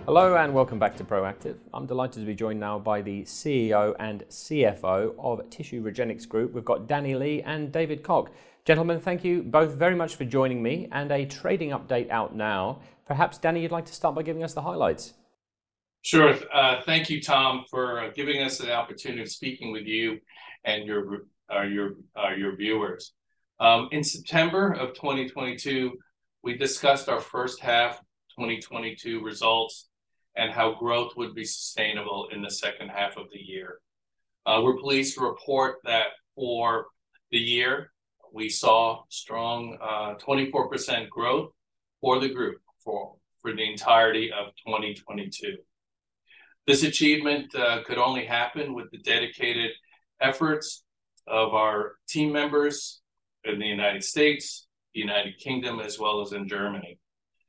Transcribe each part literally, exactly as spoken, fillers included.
Hello and welcome back to Proactive. I'm delighted to be joined now by the C E O and C F O of Tissue Regenix Group. We've got Danny Lee and David Koch. Gentlemen, thank you both very much for joining me, and a trading update out now. Perhaps, Danny, you'd like to start by giving us the highlights. Sure. Uh, thank you, Tom, for uh, giving us the opportunity of speaking with you and your uh, your uh, your viewers. Um, in September of twenty twenty-two, we discussed our first half twenty twenty-two results and how growth would be sustainable in the second half of the year. Uh, we're pleased to report that for the year, we saw strong uh, twenty-four percent growth for the group for, for the entirety of twenty twenty-two. This achievement uh, could only happen with the dedicated efforts of our team members in the United States, the United Kingdom, as well as in Germany.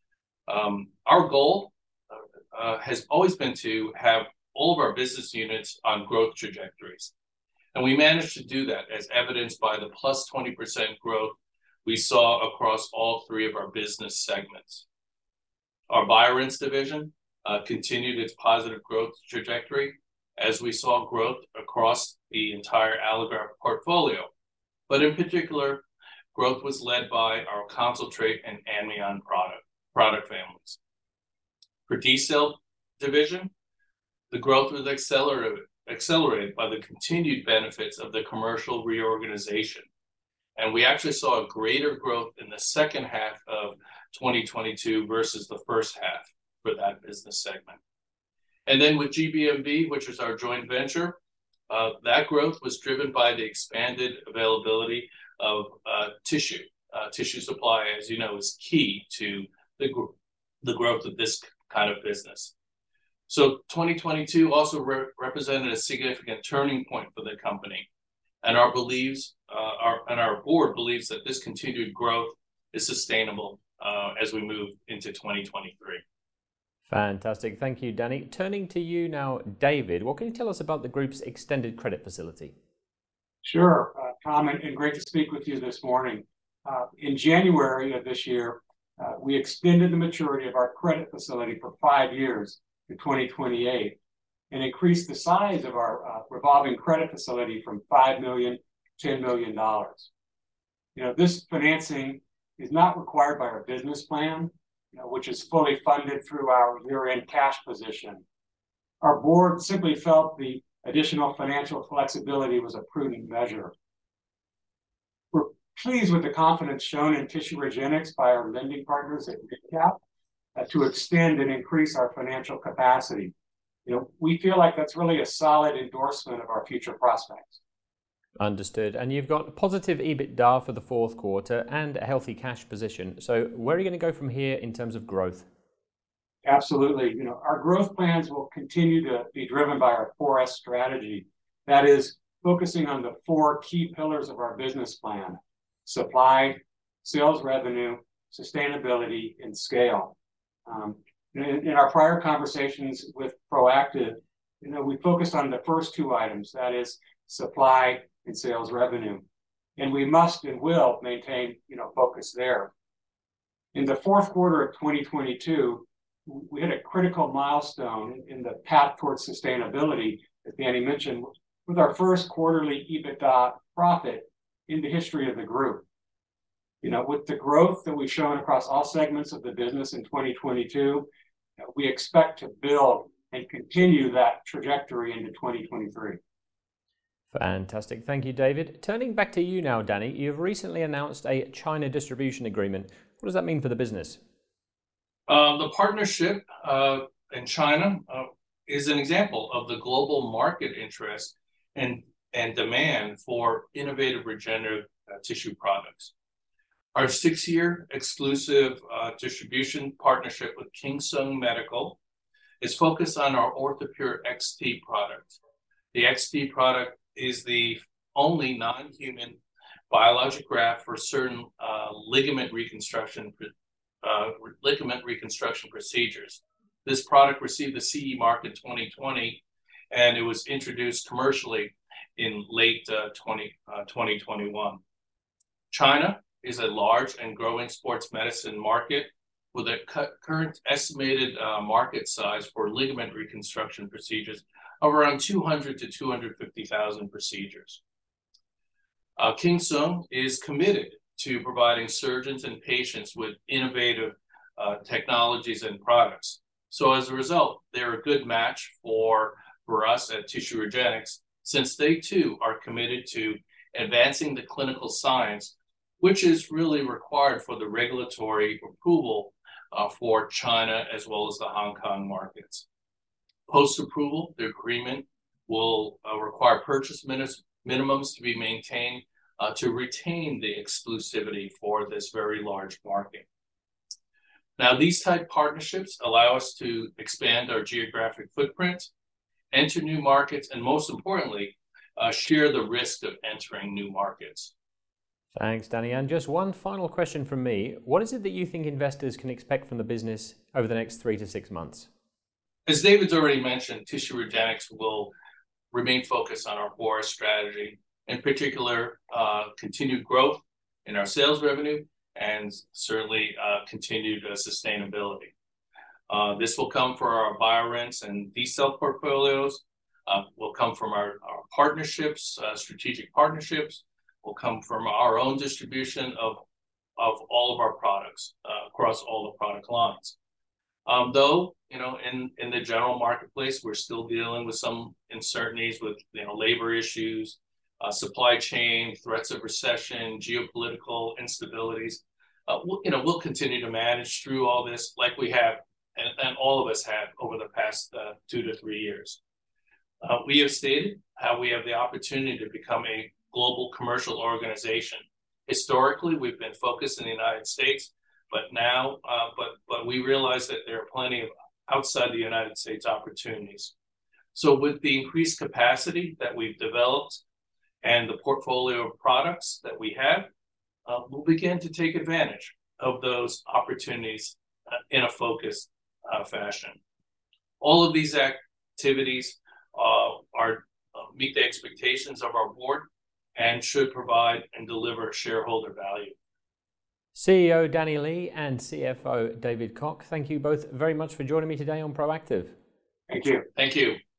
Um, our goal uh, has always been to have all of our business units on growth trajectories. And we managed to do that, as evidenced by the plus twenty percent growth we saw across all three of our business segments. Our BioRinse division uh, continued its positive growth trajectory as we saw growth across the entire allograft portfolio. But in particular, growth was led by our Concentrate and Amnion product, product families. For D-Cell division, the growth was accelerated, accelerated by the continued benefits of the commercial reorganization. And we actually saw a greater growth in the second half of twenty twenty-two versus the first half for that business segment. And then with G B M V, which is our joint venture, uh, that growth was driven by the expanded availability of uh, tissue. Uh, tissue supply, as you know, is key to the, gr- the growth of this kind of business. So twenty twenty-two also re- represented a significant turning point for the company. And our believes, uh, our, and our board believes that this continued growth is sustainable uh, as we move into twenty twenty-three. Fantastic. Thank you, Danny. Turning to you now, David, what can you tell us about the group's extended credit facility? Sure, uh, Tom, and, and great to speak with you this morning. Uh, in January of this year, uh, we extended the maturity of our credit facility for five years to twenty twenty-eight and increased the size of our uh, revolving credit facility from five million dollars to ten million dollars. You know, this financing is not required by our business plan, you know, which is fully funded through our year-end cash position. Our board simply felt the additional financial flexibility was a prudent measure. We're pleased with the confidence shown in Tissue Regenix by our lending partners at MidCap uh, to extend and increase our financial capacity. You know, we feel like that's really a solid endorsement of our future prospects. Understood. And you've got positive EBITDA for the fourth quarter and a healthy cash position. So where are you going to go from here in terms of growth? Absolutely. You know, our growth plans will continue to be driven by our four S strategy. That is, focusing on the four key pillars of our business plan: supply, sales revenue, sustainability, and scale. Um, in, in our prior conversations with Proactive, you know, we focused on the first two items, that is supply and sales revenue. And we must and will maintain, you know, focus there. In the fourth quarter of twenty twenty-two, we hit a critical milestone in the path towards sustainability, as Danny mentioned, with our first quarterly EBITDA profit in the history of the group. You know, with the growth that we've shown across all segments of the business in twenty twenty-two, we expect to build and continue that trajectory into twenty twenty-three. Fantastic. Thank you, David. Turning back to you now, Danny, you've recently announced a China distribution agreement. What does that mean for the business? Uh, the partnership uh, in China uh, is an example of the global market interest and, and demand for innovative regenerative uh, tissue products. Our six-year exclusive uh, distribution partnership with Kingsung Medical is focused on our OrthoPure X T product. The X T product is the only non-human biologic graft for certain uh, ligament reconstruction uh, ligament reconstruction procedures. This product received the C E mark in twenty twenty, and it was introduced commercially in late uh, twenty twenty-one. China is a large and growing sports medicine market with a cu- current estimated uh, market size for ligament reconstruction procedures of around two hundred to two hundred fifty thousand procedures. Uh, Kingsung is committed to providing surgeons and patients with innovative uh, technologies and products. So as a result, they're a good match for, for us at Tissue Regenix, since they too are committed to advancing the clinical science, which is really required for the regulatory approval uh, for China as well as the Hong Kong markets. Post-approval, the agreement will uh, require purchase min- minimums to be maintained uh, to retain the exclusivity for this very large market. Now, these type partnerships allow us to expand our geographic footprint, enter new markets, and most importantly, uh, share the risk of entering new markets. Thanks, Danny. And just one final question from me. What is it that you think investors can expect from the business over the next three to six months? As David's already mentioned, Tissue Regenix will remain focused on our four S strategy, in particular, uh, continued growth in our sales revenue and certainly uh, continued uh, sustainability. Uh, this will come for our BioRents and D-Cell portfolios, uh, will come from our, our partnerships, uh, strategic partnerships, will come from our own distribution of, of all of our products uh, across all the product lines. Um, though, you know, in, in the general marketplace, we're still dealing with some uncertainties with, you know, labor issues, uh, supply chain, threats of recession, geopolitical instabilities. Uh, we'll, you know, we'll continue to manage through all this like we have, and, and all of us have over the past uh, two to three years. Uh, we have stated how we have the opportunity to become a global commercial organization. Historically, we've been focused in the United States, but now, uh, but but we realize that there are plenty of outside the United States opportunities. So with the increased capacity that we've developed and the portfolio of products that we have, uh, we'll begin to take advantage of those opportunities uh, in a focused uh, fashion. All of these activities uh, are uh, meet the expectations of our board and should provide and deliver shareholder value. C E O Danny Lee and C F O David Koch, thank you both very much for joining me today on Proactive. Thank you. Thank you.